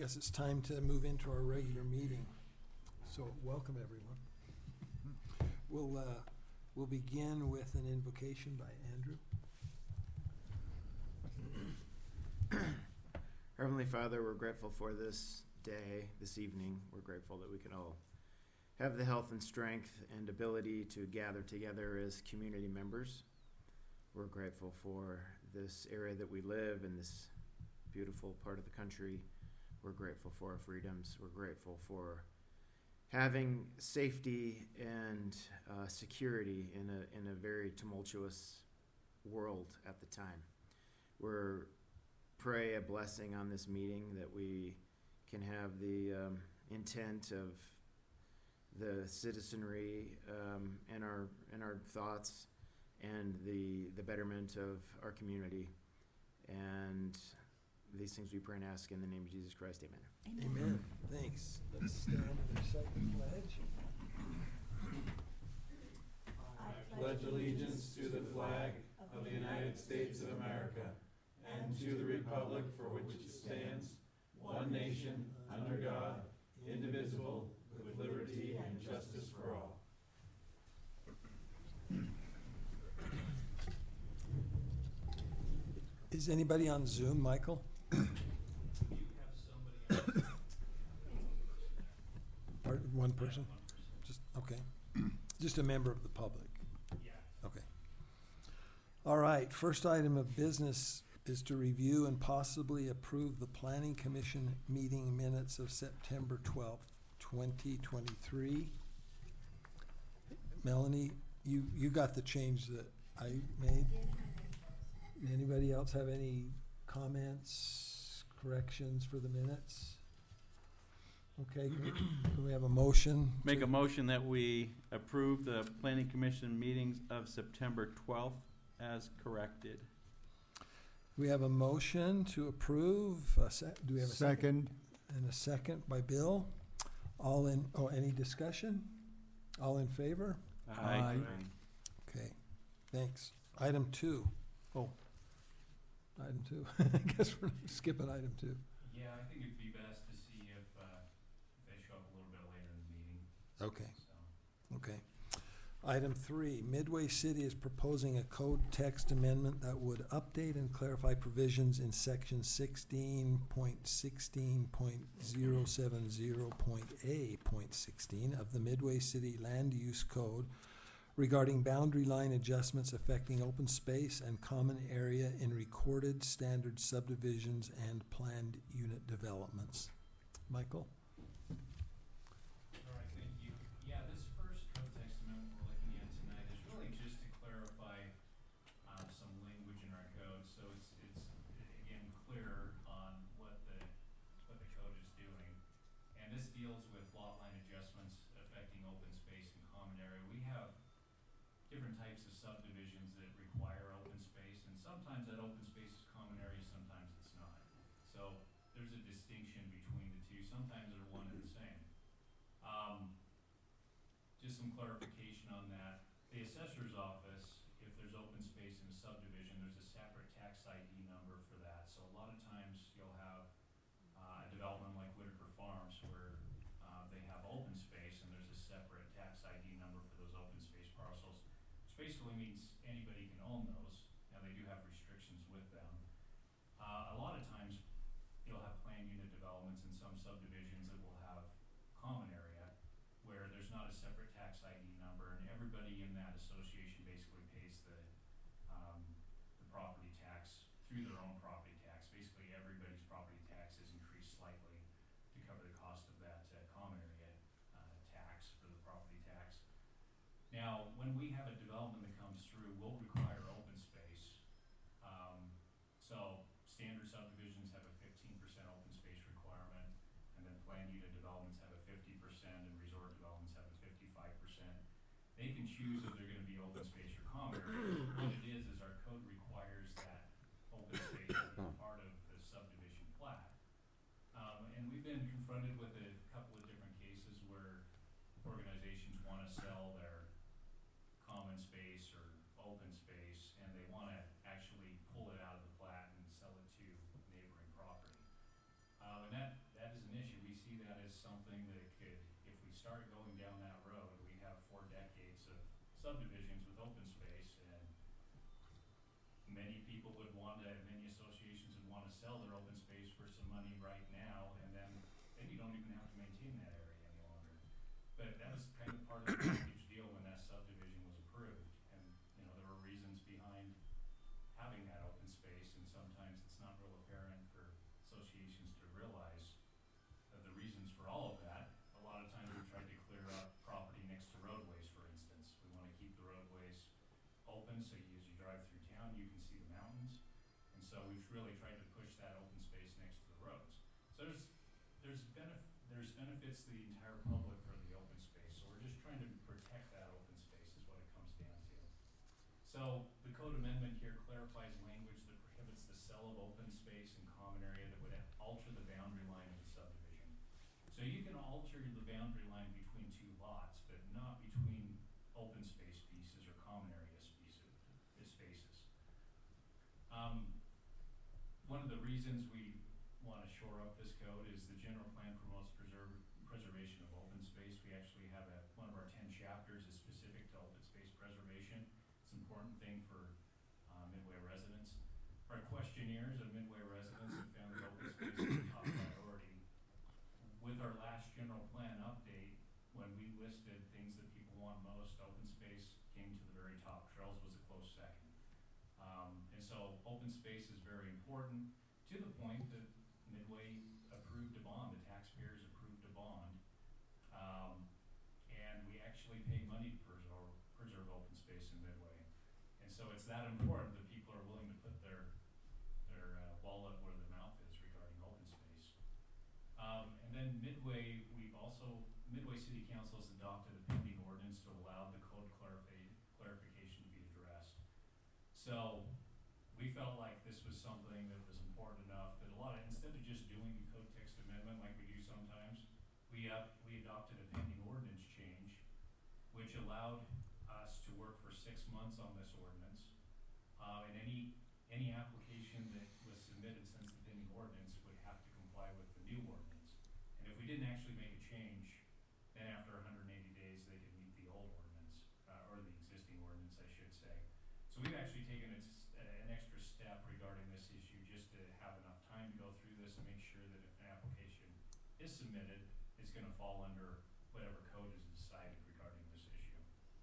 guess it's time to move into our regular meeting. So welcome, everyone. We'll begin with an invocation by Andrew. Heavenly Father, we're grateful for this day, this evening. We're grateful that we can all have the health and strength and ability to gather together as community members. We're grateful for this area that we live in, this beautiful part of the country. We're grateful for our freedoms. We're grateful for having safety and security in a very tumultuous world at the time. We're pray a blessing on this meeting, that we can have the intent of the citizenry and our thoughts and the betterment of our community. And these things we pray and ask in the name of Jesus Christ. Amen. Amen. Thanks. Let's stand and recite the pledge. I pledge allegiance to the flag of the United States of America and to the republic for which it stands, one nation, under God, indivisible, with liberty and justice for all. Is anybody on Zoom, Michael? One person? Just okay. Just a member of the public. Yeah. Okay. All right. First item of business is to review and possibly approve the Planning Commission meeting minutes of September 12th, 2023. Melanie, you got the change that I made. Anybody else have any comments, corrections for the minutes? Okay, can we have a motion? Make a motion that we approve the Planning Commission meetings of September 12th as corrected. We have a motion to approve. Do we have a second? And a second by Bill. Any discussion? All in favor? Aye. Okay, thanks. Item 2. Item 2. I guess we're skipping item 2. Yeah, I think it'd be best to see if they show up a little bit later in the meeting. Okay. So. Okay. Item 3, Midway City is proposing a code text amendment that would update and clarify provisions in section 16.16.070.A.16 of the Midway City Land Use Code regarding boundary line adjustments affecting open space and common area in recorded standard subdivisions and planned unit developments. Michael? All right, thank you. Yeah, this first code text amendment we're looking at tonight is really just to clarify some language in our code, so it's again clearer on what the code is doing. And this deals with lot line adjustments affecting open space and common area. We have different types of subdivisions that require open space, and sometimes that open space is common area, sometimes it's not. So there's a distinction between the two. Sometimes they're one and the same. Just some clarification on that. The assessor's office, if there's open space in a subdivision, there's a separate tax ID number for that. So a lot of times you'll have a development like Whitaker Farms where they have open space and there's a separate tax ID number for those open space parcels. Which basically means anybody can own those, and they do have restrictions with them. A lot of times you'll have planned unit developments in some subdivisions that will have common area where there's not a separate tax ID number, and everybody in that association basically pays the property tax through their own property tax. Basically everybody's property tax is increased slightly to cover the cost of that common area tax for the property tax. Now, when we have a development that comes through, we'll require open space. So standard subdivisions have a 15% open space requirement, and then planned unit developments have a 50%, and resort developments have a 55%. They can choose if they're going to be open space or common area. What it is our code requires that open space to be part of the subdivision plat. And we've been confronted with a couple of different cases where organizations want to sell their common space or open space, and they want to actually pull it out of the plat and sell it to neighboring property. And that is a something that could, if we start going down that road, we have 4 decades of subdivisions with open space, and many people would want to, many associations would want to sell their open space for some money right now, and then you don't even have to maintain that area any longer. But that was kind of part of the package deal when that subdivision was approved, and, you know, there were reasons behind having that open space, and sometimes it's not real apparent for associations to realize the reasons for all of that. A lot of times we tried to clear up property next to roadways, for instance. We want to keep the roadways open so as you drive through town, you can see the mountains. And so we've really tried to push that open space next to the roads. So there's benefits to the entire public for the open space. So we're just trying to protect that open space is what it comes down to. So the code amendment here clarifies language that prohibits the sale of open space and common area that would alter the boundary line of the subdivision. So you can alter the boundary line between 2 lots, but not between open space pieces or common area spaces. One of the reasons we want to shore up this code is the general plan promotes preservation of open space. We actually have one of our 10 chapters is specific to open space preservation. It's an important thing for Midway residents. Our questionnaires of Midway residents have found that open space is a top priority. With our last general plan update, when we listed things that people want most, open space came to the very top. Trails was a close second. And so open space is very important, to the point that Midway approved a bond, the taxpayers approved a bond, and we actually pay money to preserve open space in Midway. And so it's that important that people are willing to put their wallet where their mouth is regarding open space. And then Midway City Council has adopted a pending ordinance to allow the code clarification to be addressed. So we felt like this was something that was important enough that instead of just doing the code text amendment like we do sometimes, we adopted a pending ordinance change, which allowed us to work for 6 months on this ordinance. And any application that was submitted since the pending ordinance would have to comply with the new ordinance. And if we didn't actually make a change, then after 180 days, they could meet the old ordinance, or the existing ordinance, I should say. So we've actually taken an extra step regarding this issue just to have enough time to go through this and make sure that if an application is submitted, it's going to fall under whatever code is decided regarding this issue.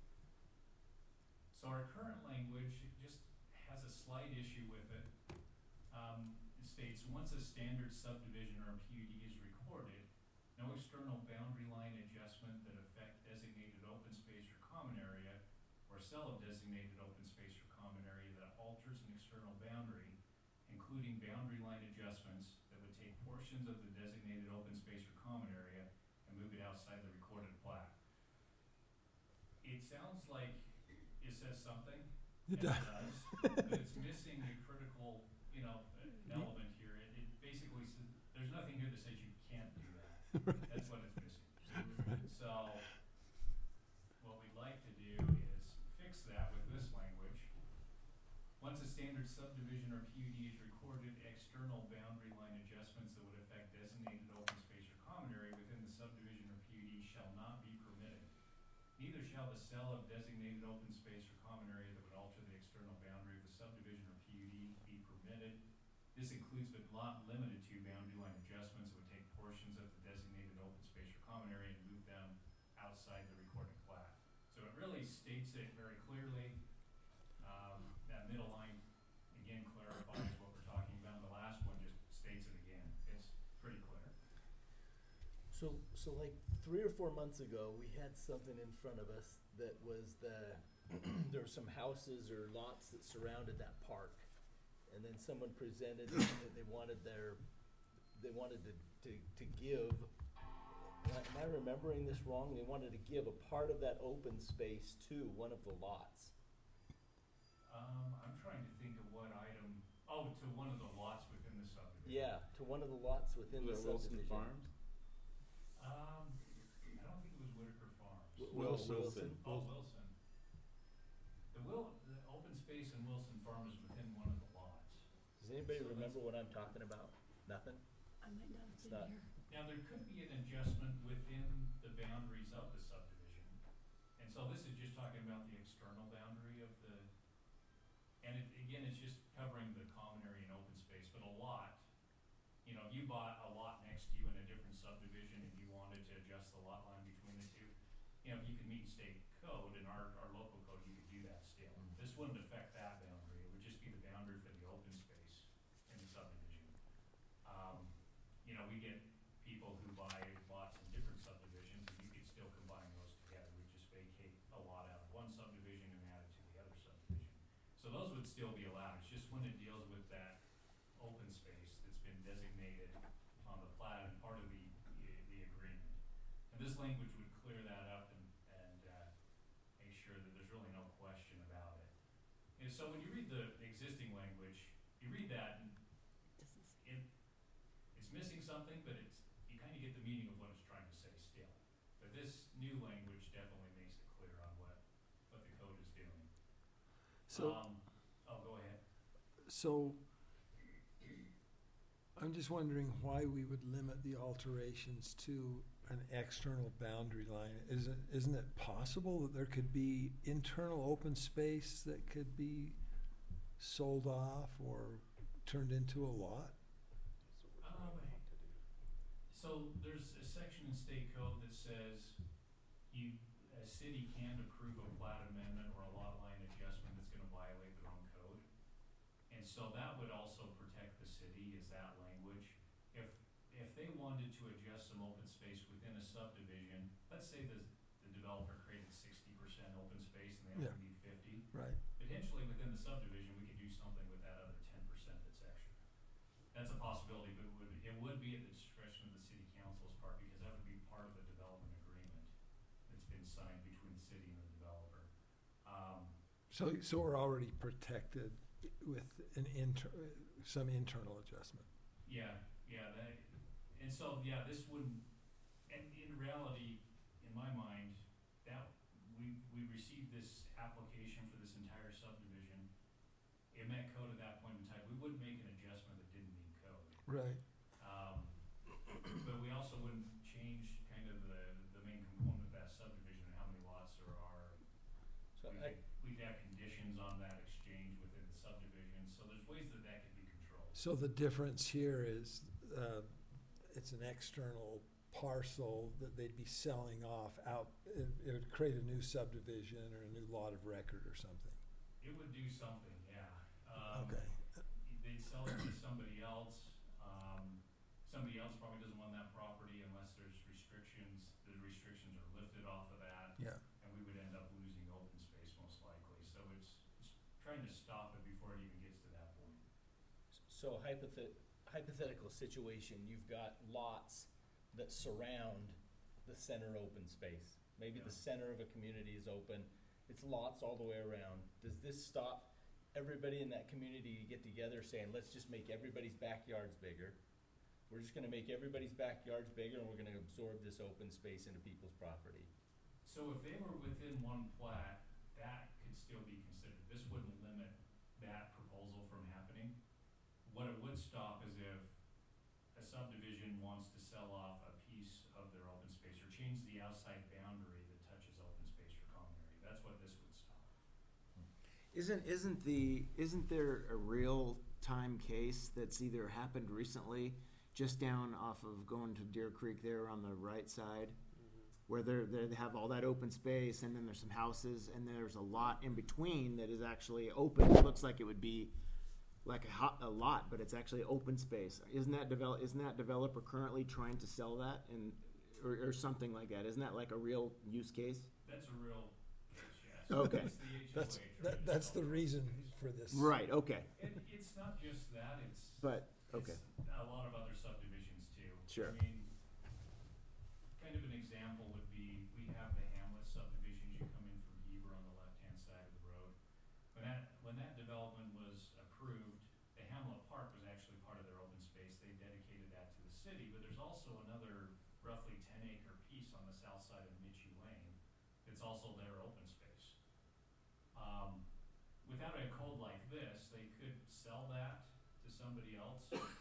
So our current language just has a slight issue with it. It states, once a standard subdivision or a PUD is recorded, no external boundary line adjustment that affect designated open space or common area or sale of designated open space or common area that alters an external boundary, including boundary line adjustments that would take portions of the designated open space or common area and move it outside the recorded plat. It sounds like it says something. It does. But it's missing the critical, element here. It basically says, there's nothing here that says you can't do that. That's what it's missing. So what we'd like to do is fix that with this language. Once a standard subdivision or PUD is recorded, external boundary line adjustments that would affect designated open space or common area within the subdivision or PUD shall not be permitted. Neither shall the sale of designated open space or common area that would alter the external boundary of the subdivision or PUD be permitted. This includes but not limited to boundary line adjustments that would take portions of the designated open space or common area and move them outside the recorded plat. So it really states it very clearly. That middle line, again, clarifies what we're talking about. The last one just states it again. It's pretty clear. So like 3 or 4 months ago, we had something in front of us that was there were some houses or lots that surrounded that park. And then someone presented that they wanted to give, am I remembering this wrong? They wanted to give a part of that open space to one of the lots. I'm trying to think of what item, to one of the lots within the subdivision. Yeah, to one of the lots within the Wilson subdivision. Farms? I don't think it was Whitaker Farms. Wilson. Oh, Wilson. The open space in Wilson Farm is within one of the lots. Does anybody So remember what I'm talking about? Nothing? I might not have It's been not- here. Now, there could be an adjustment within the boundaries of the subdivision. And so this is just talking about the external boundary of the, and it, again, it's just covering the common area and open space, but a lot, you know, if you bought a lot next to you in a different subdivision and you wanted to adjust the lot line between the two, you know, if you could meet state code and our local code, you could do that still. This wouldn't affect that boundary, it would just be the boundary for the open space in the subdivision. You know, we get people who buy lots in different subdivisions, and you could still combine those together. We just vacate a lot out of one subdivision and add it to the other subdivision. So those would still be allowed, it's just when it deals with that open space that's been designated on the plat and part of the agreement. And this language would clear that up and make sure that there's really no question about it. And so when you read the existing language, you read that and it's missing something, but you kind of get the meaning of what it's trying to say still. But this new language definitely makes it clear on what the code is doing. So, Go ahead. so I'm just wondering why we would limit the alterations to an external boundary line. Isn't it possible that there could be internal open space that could be sold off or turned into a lot? So there's a section in state code that says a city can approve a plat amendment or a lot line adjustment that's gonna violate their own code. And so that would also protect the city, is that language. If they wanted to adjust some open space within a subdivision, let's say the developer created 60% open space and they only need 50. Right. Potentially within the subdivision, we could do something with that other 10% that's extra. That's a possibility, but it would be at the discretion of the city council's part, because that would be part of the development agreement that's been signed between the city and the developer. So we're already protected with some internal adjustment. This wouldn't, and in reality, in my mind, that we received this application for this entire subdivision. It met code at that point in time. We wouldn't make an adjustment that didn't meet code. Right. But we also wouldn't change kind of the main component of that subdivision and how many lots there are. So We'd have conditions on that exchange within the subdivision, so there's ways that could be controlled. So the difference here is it's an external parcel that they'd be selling off out. It would create a new subdivision or a new lot of record or something. It would do something, yeah. Okay. They'd sell it to somebody else. Somebody else probably doesn't want that property unless there's restrictions. The restrictions are lifted off of that. Yeah. And we would end up losing open space most likely. So it's trying to stop it before it even gets to that point. So hypothetical situation, you've got lots that surround the center open space. Maybe the center of a community is open. It's lots all the way around. Does this stop everybody in that community to get together saying, let's just make everybody's backyards bigger? We're just gonna make everybody's backyards bigger and we're gonna absorb this open space into people's property. So if they were within one plat, that could still be considered. This wouldn't limit that proposal from happening. What it would stop is if a subdivision wants to sell off a piece of their open space or change the outside boundary that touches open space or common area. That's what this would stop. Isn't there a real time case that's either happened recently, just down off of going to Deer Creek there on the right side, where they have all that open space and then there's some houses and there's a lot in between that is actually open. It looks like it would be like a lot, but it's actually open space. Isn't that developer currently trying to sell that or something like that? Isn't that like a real use case? That's a real case, yes. Okay. It's the HOA That's the reason for this. Right. Okay. It's not just that. It's a lot of other subdivisions too. Sure. I mean, kind of an example would be we have the Hamlet subdivisions. You come in from Heber on the left-hand side of the road. When that development was approved, the Hamlet Park was actually part of their open space. They dedicated that to the city, but there's also another roughly 10-acre piece on the south side of Mitchie Lane that's also their open space. Without a code like this, they could sell that to somebody else